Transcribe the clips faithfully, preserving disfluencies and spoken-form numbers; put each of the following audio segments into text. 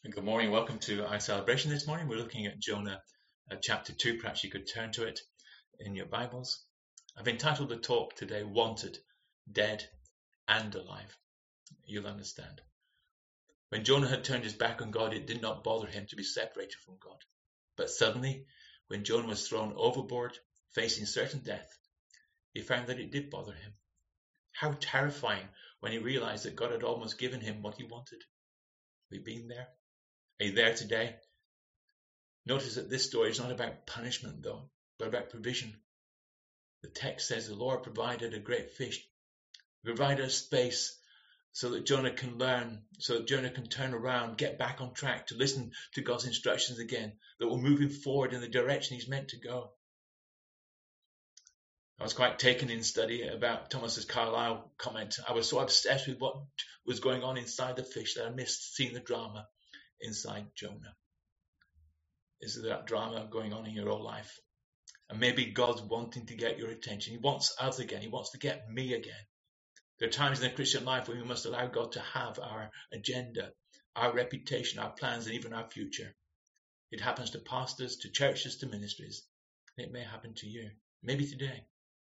Good morning. Welcome to our celebration this morning. We're looking at Jonah uh, chapter two. Perhaps you could turn to it in your Bibles. I've entitled the talk today, Wanted, Dead and Alive. You'll understand. When Jonah had turned his back on God, it did not bother him to be separated from God. But suddenly, when Jonah was thrown overboard, facing certain death, he found that it did bother him. How terrifying when he realized that God had almost given him what he wanted. Have you been there? Are you there today? Notice that this story is not about punishment, though, but about provision. The text says the Lord provided a great fish, provided a space so that Jonah can learn, so that Jonah can turn around, get back on track, to listen to God's instructions again, that will move him forward in the direction he's meant to go. I was quite taken in study about Thomas Carlyle comment. I was so obsessed with what was going on inside the fish that I missed seeing the drama inside Jonah. Is there that drama going on in your own life? And maybe God's wanting to get your attention. He wants us again. He wants to get me again. There are times in the Christian life when we must allow God to have our agenda, our reputation, our plans, and even our future. It happens to pastors, to churches, to ministries. It may happen to you, maybe today.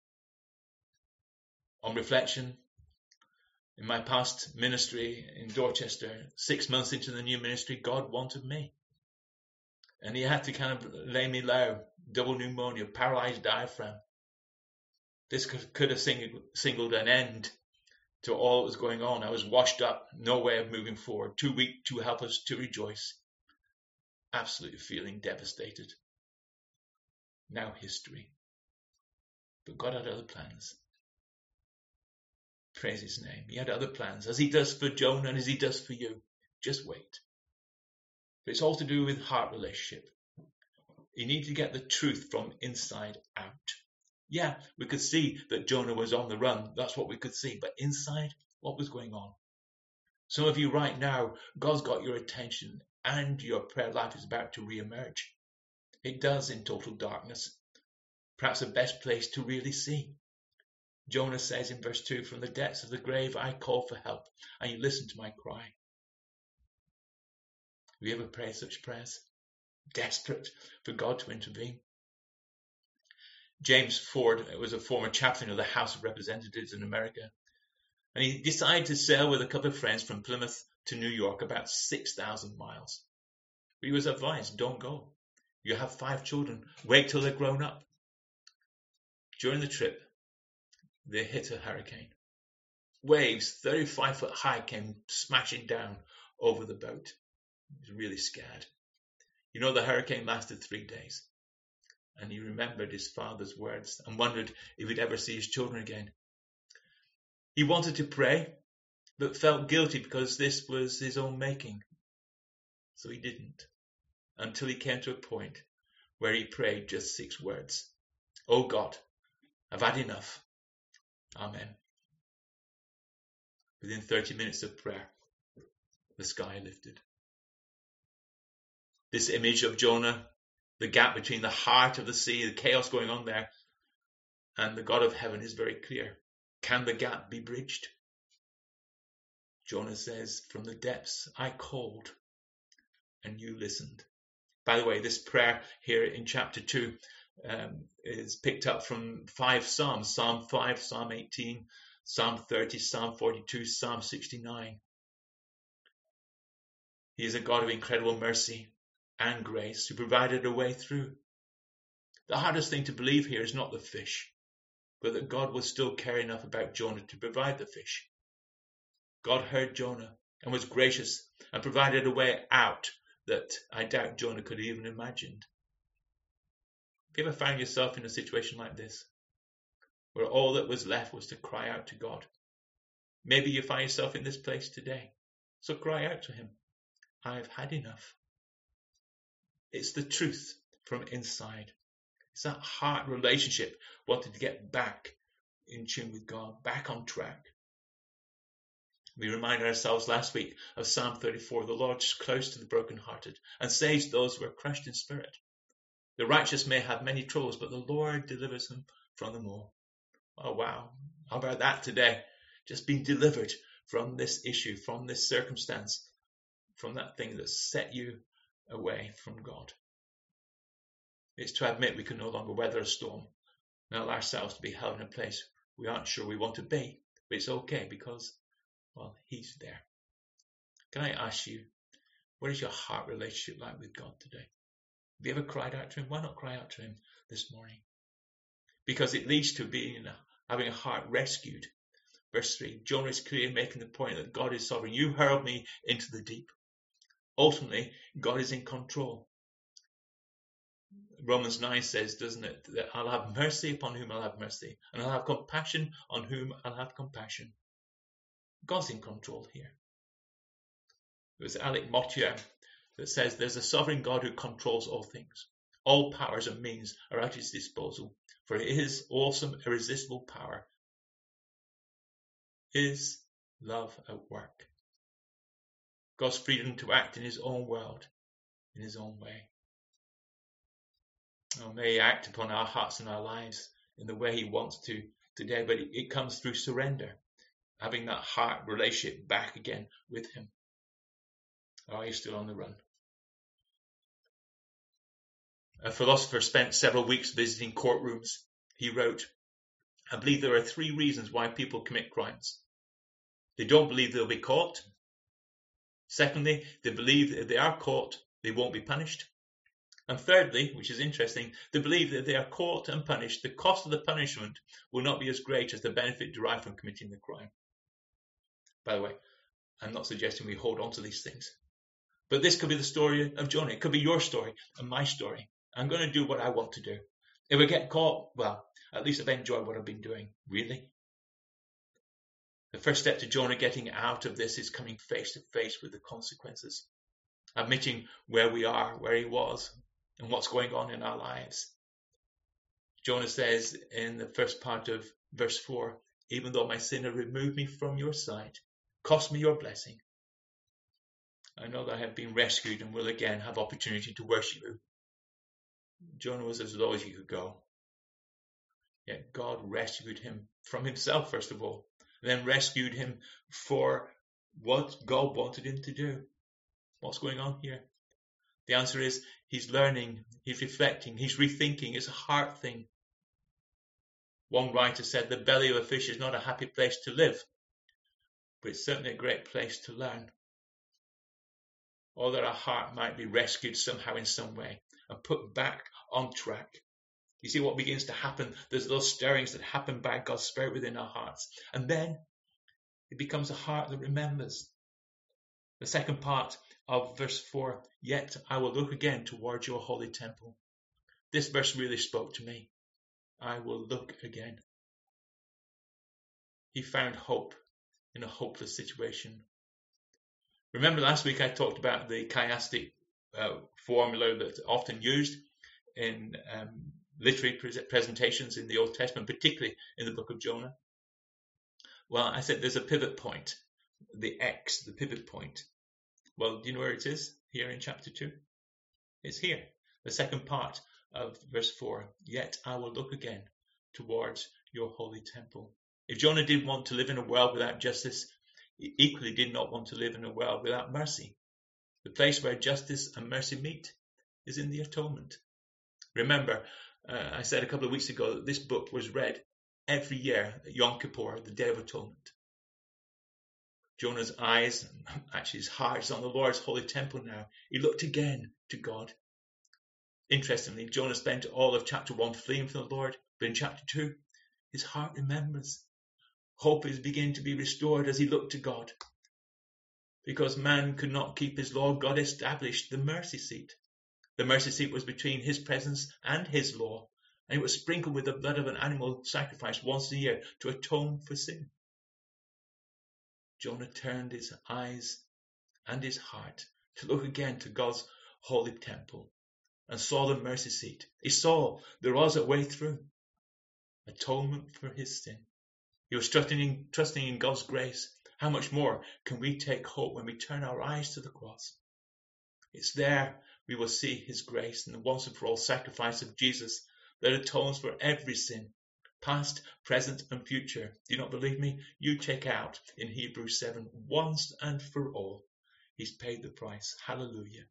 On reflection, in my past ministry in Dorchester, six months into the new ministry, God wanted me. And he had to kind of lay me low, double pneumonia, paralyzed diaphragm. This could, could have singled, singled an end to all that was going on. I was washed up, no way of moving forward, too weak, too helpless to rejoice. Absolutely feeling devastated. Now history. But God had other plans. Praise his name. He had other plans, as he does for Jonah and as he does for you. Just wait. But it's all to do with heart relationship. You need to get the truth from inside out. Yeah, we could see that Jonah was on the run. That's what we could see. But inside, what was going on? Some of you right now, God's got your attention and your prayer life is about to re-emerge. It does in total darkness. Perhaps the best place to really see. Jonah says in verse two, from the depths of the grave I call for help, and you listen to my cry. Have you ever prayed such prayers? Desperate for God to intervene? James Ford was a former chaplain of the House of Representatives in America, and he decided to sail with a couple of friends from Plymouth to New York, about six thousand miles. But he was advised, don't go. You have five children. Wait till they're grown up. During the trip, they hit a hurricane. Waves thirty-five foot high came smashing down over the boat. He was really scared. You know, the hurricane lasted three days. And he remembered his father's words and wondered if he'd ever see his children again. He wanted to pray, but felt guilty because this was his own making. So he didn't, until he came to a point where he prayed just six words. Oh God, I've had enough. Amen. Within thirty minutes of prayer, the sky lifted. This image of Jonah, the gap between the heart of the sea, the chaos going on there, and the God of heaven is very clear. Can the gap be bridged? Jonah says, from the depths I called, and you listened. By the way, this prayer here in chapter two um, is picked up from five Psalms. Psalm five, Psalm eighteen, Psalm thirty, Psalm forty-two, Psalm sixty-nine. He is a God of incredible mercy and grace who provided a way through. The hardest thing to believe here is not the fish, but that God was still care enough about Jonah to provide the fish. God heard Jonah and was gracious and provided a way out that I doubt Jonah could have even imagined. Have you ever found yourself in a situation like this, where all that was left was to cry out to God? Maybe you find yourself in this place today, so cry out to him. I've had enough. It's the truth from inside. It's that heart relationship, wanting to get back in tune with God, back on track. We reminded ourselves last week of Psalm thirty-four, the Lord is close to the brokenhearted and saves those who are crushed in spirit. The righteous may have many troubles, but the Lord delivers them from them all. Oh, wow. How about that today? Just being delivered from this issue, from this circumstance, from that thing that set you away from God. It's to admit we can no longer weather a storm and allow ourselves to be held in a place we aren't sure we want to be, but it's okay because, well, He's there. Can I ask you, what is your heart relationship like with God today? Have you ever cried out to Him? Why not cry out to Him this morning? Because it leads to being having a heart rescued. Verse three, Jonah is clearly making the point that God is sovereign. You hurled me into the deep. Ultimately, God is in control. Romans nine says, doesn't it, that I'll have mercy upon whom I'll have mercy, and I'll have compassion on whom I'll have compassion. God's in control here. It was Alec Motyer that says there's a sovereign God who controls all things. All powers and means are at His disposal, for His awesome, irresistible power is love at work. God's freedom to act in His own world, in His own way. Oh, may He act upon our hearts and our lives in the way He wants to today, but it comes through surrender, having that heart relationship back again with Him. Or are you still on the run? A philosopher spent several weeks visiting courtrooms. He wrote, I believe there are three reasons why people commit crimes. They don't believe they'll be caught. Secondly, they believe that if they are caught, they won't be punished. And thirdly, which is interesting, they believe that if they are caught and punished, the cost of the punishment will not be as great as the benefit derived from committing the crime. By the way, I'm not suggesting we hold on to these things. But this could be the story of Jonah. It could be your story and my story. I'm going to do what I want to do. If I get caught, well, at least I've enjoyed what I've been doing. Really? The first step to Jonah getting out of this is coming face to face with the consequences. Admitting where we are, where he was, and what's going on in our lives. Jonah says in the first part of verse four, even though my sin had removed me from your sight, cost me your blessing, I know that I have been rescued and will again have opportunity to worship you. Jonah was as low as he could go. Yet God rescued him from himself, first of all, and then rescued him for what God wanted him to do. What's going on here? The answer is he's learning, he's reflecting, he's rethinking. It's a heart thing. One writer said the belly of a fish is not a happy place to live, but it's certainly a great place to learn. Or that our heart might be rescued somehow in some way and put back on track. You see what begins to happen? There's those stirrings that happen by God's Spirit within our hearts. And then it becomes a heart that remembers. The second part of verse four, yet I will look again towards your holy temple. This verse really spoke to me. I will look again. He found hope in a hopeless situation. Remember last week I talked about the chiastic uh, formula that's often used in um, literary pre- presentations in the Old Testament, particularly in the book of Jonah. Well, I said there's a pivot point, the X, the pivot point. Well, do you know where it is here in chapter two? It's here, the second part of verse four. Yet I will look again towards your holy temple. If Jonah didn't want to live in a world without justice, he equally did not want to live in a world without mercy. The place where justice and mercy meet is in the atonement. Remember, uh, I said a couple of weeks ago that this book was read every year at Yom Kippur, the Day of Atonement. Jonah's eyes, actually his heart, is on the Lord's holy temple now. He looked again to God. Interestingly, Jonah spent all of chapter one fleeing from the Lord, but in chapter two, his heart remembers. Hope is beginning to be restored as he looked to God. Because man could not keep his law, God established the mercy seat. The mercy seat was between his presence and his law, and it was sprinkled with the blood of an animal sacrificed once a year to atone for sin. Jonah turned his eyes and his heart to look again to God's holy temple and saw the mercy seat. He saw there was a way through, atonement for his sin. He was trusting in, trusting in God's grace. How much more can we take hope when we turn our eyes to the cross? It's there we will see his grace and the once and for all sacrifice of Jesus that atones for every sin, past, present, and future. Do you not believe me? You check out in Hebrews seven, once and for all. He's paid the price. Hallelujah.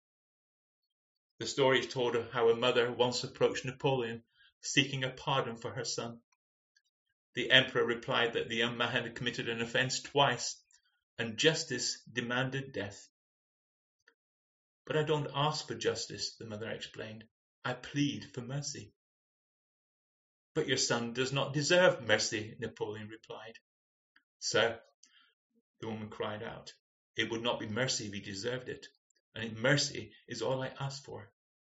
The story is told of how a mother once approached Napoleon seeking a pardon for her son. The emperor replied that the young man had committed an offense twice, and justice demanded death. But I don't ask for justice, the mother explained. I plead for mercy. But your son does not deserve mercy, Napoleon replied. Sir, the woman cried out, it would not be mercy if he deserved it, and mercy is all I ask for.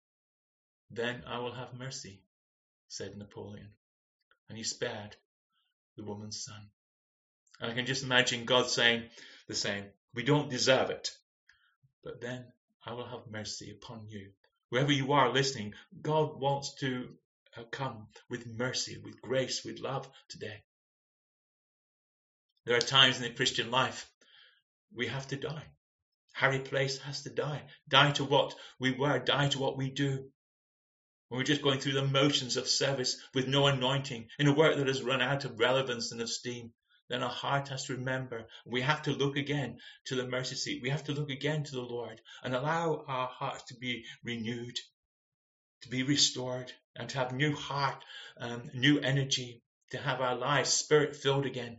Then I will have mercy, said Napoleon, and he spared the woman's son. And I can just imagine God saying the same. We don't deserve it, but then I will have mercy upon you. Wherever you are listening, God wants to come with mercy, with grace, with love today. There are times in the Christian life we have to die. Harry Place has to die. Die to what we were, die to what we do. When we're just going through the motions of service with no anointing, in a work that has run out of relevance and of steam, then our heart has to remember. We have to look again to the mercy seat. We have to look again to the Lord and allow our hearts to be renewed, to be restored, and to have new heart, um, new energy, to have our lives spirit-filled again.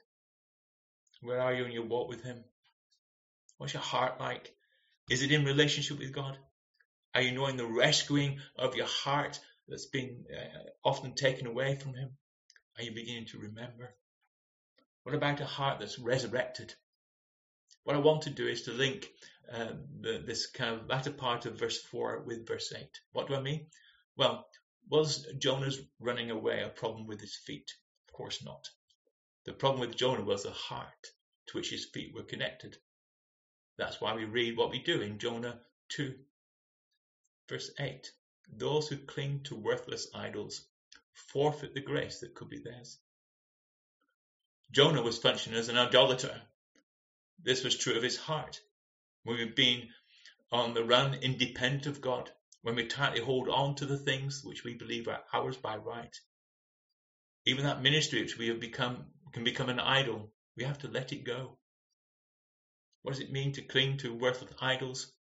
Where are you in your walk with Him? What's your heart like? Is it in relationship with God? Are you knowing the rescuing of your heart that's been uh, often taken away from Him? Are you beginning to remember? What about a heart that's resurrected? What I want to do is to link uh, the, this kind of latter part of verse four with verse eight. What do I mean? Well, was Jonah's running away a problem with his feet? Of course not. The problem with Jonah was the heart to which his feet were connected. That's why we read what we do in Jonah two. Verse eight, those who cling to worthless idols forfeit the grace that could be theirs. Jonah was functioning as an idolater. This was true of his heart. When we've been on the run independent of God, when we tightly hold on to the things which we believe are ours by right, even that ministry which we have become can become an idol, we have to let it go. What does it mean to cling to worthless idols?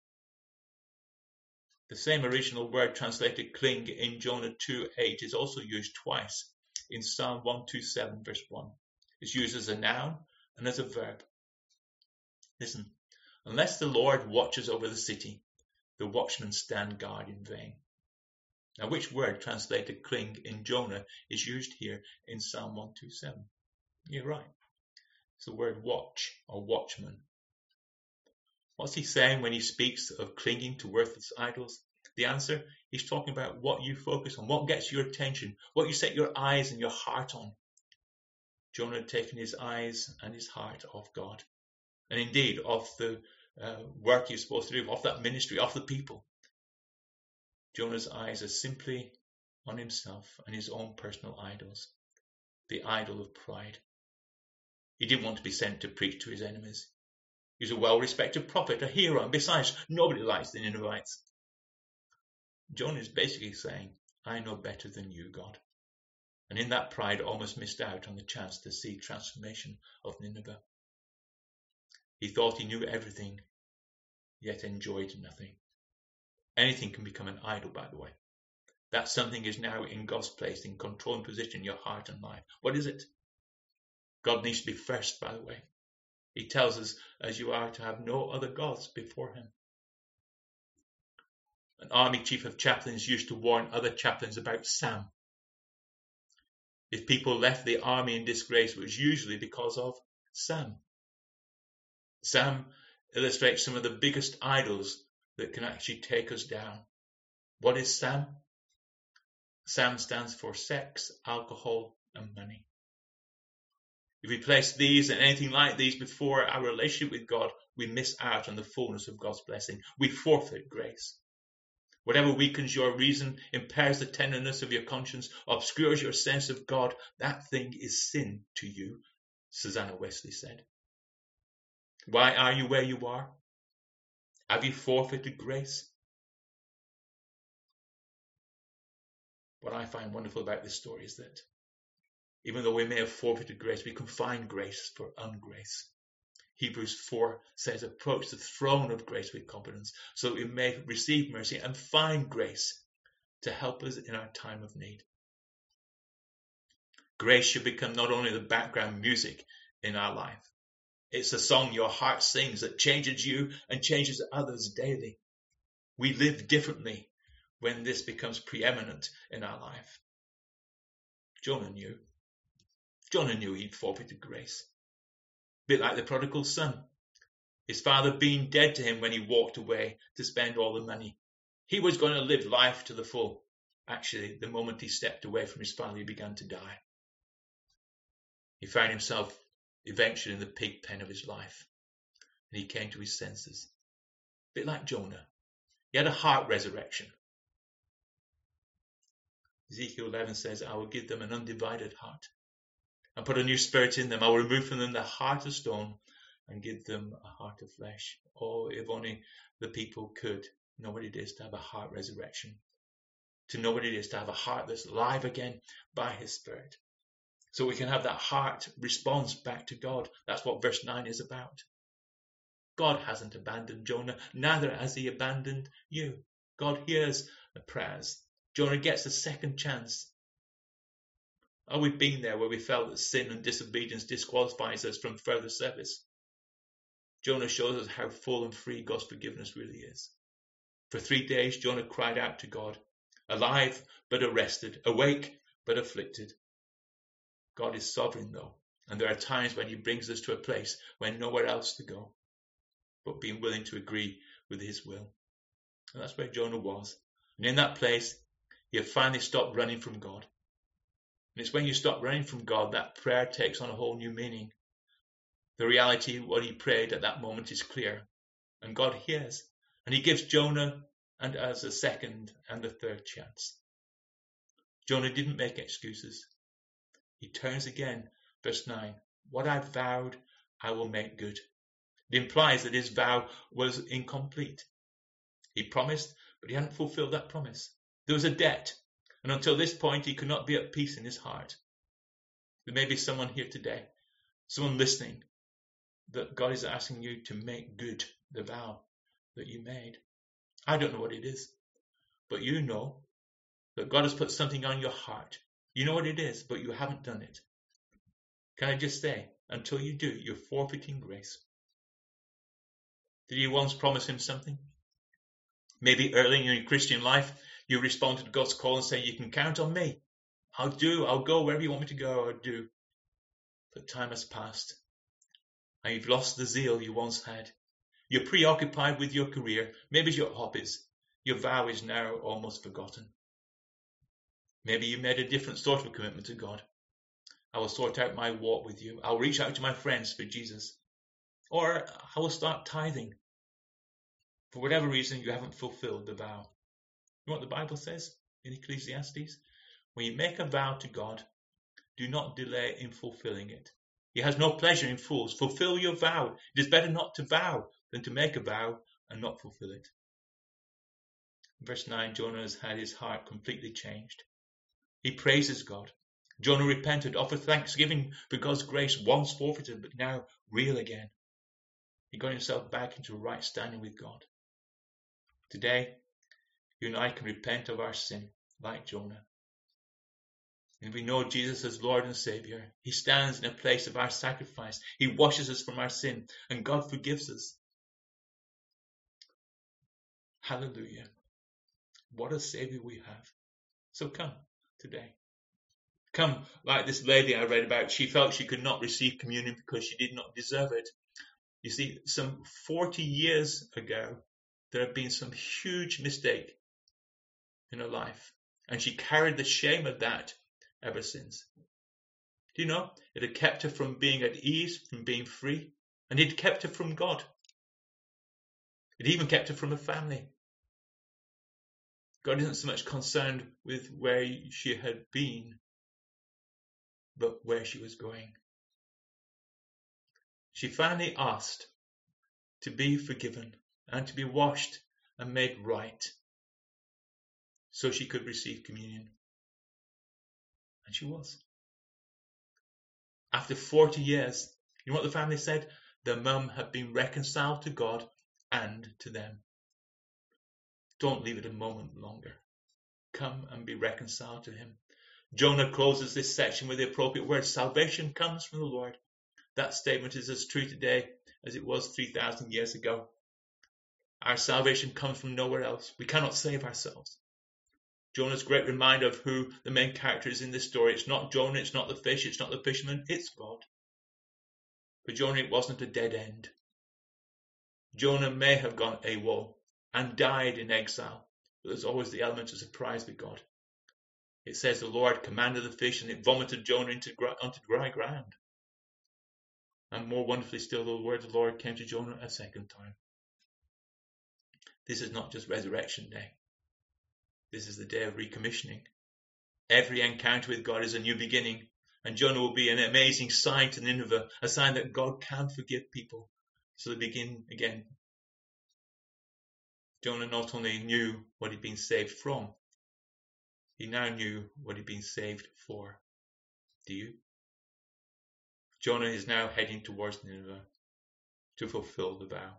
The same original word translated cling in Jonah two eight is also used twice in Psalm one twenty-seven verse one. It's used as a noun and as a verb. Listen, unless the Lord watches over the city, the watchmen stand guard in vain. Now, which word translated cling in Jonah is used here in Psalm one twenty-seven? You're right. It's the word watch or watchman. What's he saying when he speaks of clinging to worthless idols? The answer, he's talking about what you focus on, what gets your attention, what you set your eyes and your heart on. Jonah had taken his eyes and his heart off God, and indeed off the uh, work he was supposed to do, off that ministry, off the people. Jonah's eyes are simply on himself and his own personal idols, the idol of pride. He didn't want to be sent to preach to his enemies. He was a well-respected prophet, a hero, and besides, nobody likes the Ninevites. Jonah is basically saying, I know better than you, God. And in that pride, almost missed out on the chance to see transformation of Nineveh. He thought he knew everything, yet enjoyed nothing. Anything can become an idol, by the way. That something is now in God's place, in control and position in your heart and life. What is it? God needs to be first, by the way. He tells us, as you are, to have no other gods before him. An army chief of chaplains used to warn other chaplains about Sam. If people left the army in disgrace, it was usually because of Sam. Sam illustrates some of the biggest idols that can actually take us down. What is Sam? Sam stands for sex, alcohol, and money. If we place these and anything like these before our relationship with God, we miss out on the fullness of God's blessing. We forfeit grace. Whatever weakens your reason, impairs the tenderness of your conscience, obscures your sense of God, that thing is sin to you, Susanna Wesley said. Why are you where you are? Have you forfeited grace? What I find wonderful about this story is that even though we may have forfeited grace, we can find grace for ungrace. Hebrews four says, approach the throne of grace with confidence so that we may receive mercy and find grace to help us in our time of need. Grace should become not only the background music in our life, it's a song your heart sings that changes you and changes others daily. We live differently when this becomes preeminent in our life. Jonah knew. Jonah knew he'd forfeited grace. A bit like the prodigal son. His father being dead to him when he walked away to spend all the money. He was going to live life to the full. Actually, the moment he stepped away from his father, he began to die. He found himself eventually in the pig pen of his life. And he came to his senses. A bit like Jonah. He had a heart resurrection. Ezekiel eleven says, I will give them an undivided heart and put a new spirit in them. I will remove from them the heart of stone and give them a heart of flesh. Oh, if only the people could know what it is to have a heart resurrection, to know what it is to have a heart that's alive again by his Spirit. So we can have that heart response back to God. That's what verse nine is about. God hasn't abandoned Jonah, neither has he abandoned you. God hears the prayers. Jonah gets a second chance. Are we been there where we felt that sin and disobedience disqualifies us from further service? Jonah shows us how full and free God's forgiveness really is. For three days, Jonah cried out to God, alive but arrested, awake but afflicted. God is sovereign though, and there are times when he brings us to a place when nowhere else to go, but being willing to agree with his will. And that's where Jonah was. And in that place, he had finally stopped running from God. And it's when you stop running from God that prayer takes on a whole new meaning. The reality of what he prayed at that moment is clear, and God hears. And he gives Jonah and us a second and a third chance. Jonah didn't make excuses. He turns again, verse nine. What I vowed, I will make good. It implies that his vow was incomplete. He promised, but he hadn't fulfilled that promise. There was a debt, and until this point, he could not be at peace in his heart. There may be someone here today, someone listening, that God is asking you to make good the vow that you made. I don't know what it is, but you know that God has put something on your heart. You know what it is, but you haven't done it. Can I just say, until you do, you're forfeiting grace. Did you once promise him something? Maybe early in your Christian life, you responded to God's call and say, you can count on me. I'll do, I'll go wherever you want me to go, I'll do. But time has passed, and you've lost the zeal you once had. You're preoccupied with your career, maybe your hobbies. Your vow is now almost forgotten. Maybe you made a different sort of commitment to God. I will sort out my walk with you. I'll reach out to my friends for Jesus. Or I will start tithing. For whatever reason, you haven't fulfilled the vow. You know what the Bible says in Ecclesiastes? When you make a vow to God, do not delay in fulfilling it. He has no pleasure in fools. Fulfill your vow. It is better not to vow than to make a vow and not fulfill it. In verse nine, Jonah has had his heart completely changed. He praises God. Jonah repented, offered thanksgiving for God's grace, once forfeited, but now real again. He got himself back into right standing with God. Today, you and I can repent of our sin like Jonah. And we know Jesus as Lord and Savior. He stands in a place of our sacrifice. He washes us from our sin, and God forgives us. Hallelujah. What a Savior we have. So come today. Come like this lady I read about. She felt she could not receive communion because she did not deserve it. You see, some forty years ago, there had been some huge mistake in her life, and she carried the shame of that ever since. Do you know, it had kept her from being at ease, from being free, and it kept her from God. It even kept her from her family. God isn't so much concerned with where she had been, but where she was going. She finally asked to be forgiven and to be washed and made right so she could receive communion. And she was. After forty years, you know what the family said? The mum had been reconciled to God and to them. Don't leave it a moment longer. Come and be reconciled to him. Jonah closes this section with the appropriate words. Salvation comes from the Lord. That statement is as true today as it was three thousand years ago. Our salvation comes from nowhere else. We cannot save ourselves. Jonah's great reminder of who the main character is in this story. It's not Jonah, it's not the fish, it's not the fisherman, it's God. For Jonah, it wasn't a dead end. Jonah may have gone AWOL and died in exile, but there's always the element of surprise with God. It says the Lord commanded the fish and it vomited Jonah into onto dry ground. And more wonderfully still, the word of the Lord came to Jonah a second time. This is not just Resurrection Day. This is the day of recommissioning. Every encounter with God is a new beginning, and Jonah will be an amazing sign to Nineveh, a sign that God can forgive people. So they begin again. Jonah not only knew what he'd been saved from, he now knew what he'd been saved for. Do you? Jonah is now heading towards Nineveh to fulfill the vow.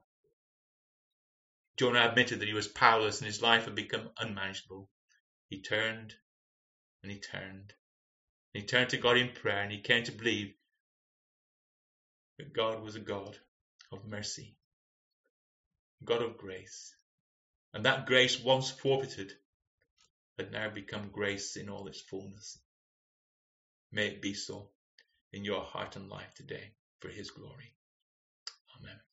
Jonah admitted that he was powerless and his life had become unmanageable. He turned and he turned. And he turned to God in prayer and he came to believe that God was a God of mercy, a God of grace. And that grace, once forfeited, had now become grace in all its fullness. May it be so in your heart and life today for his glory. Amen.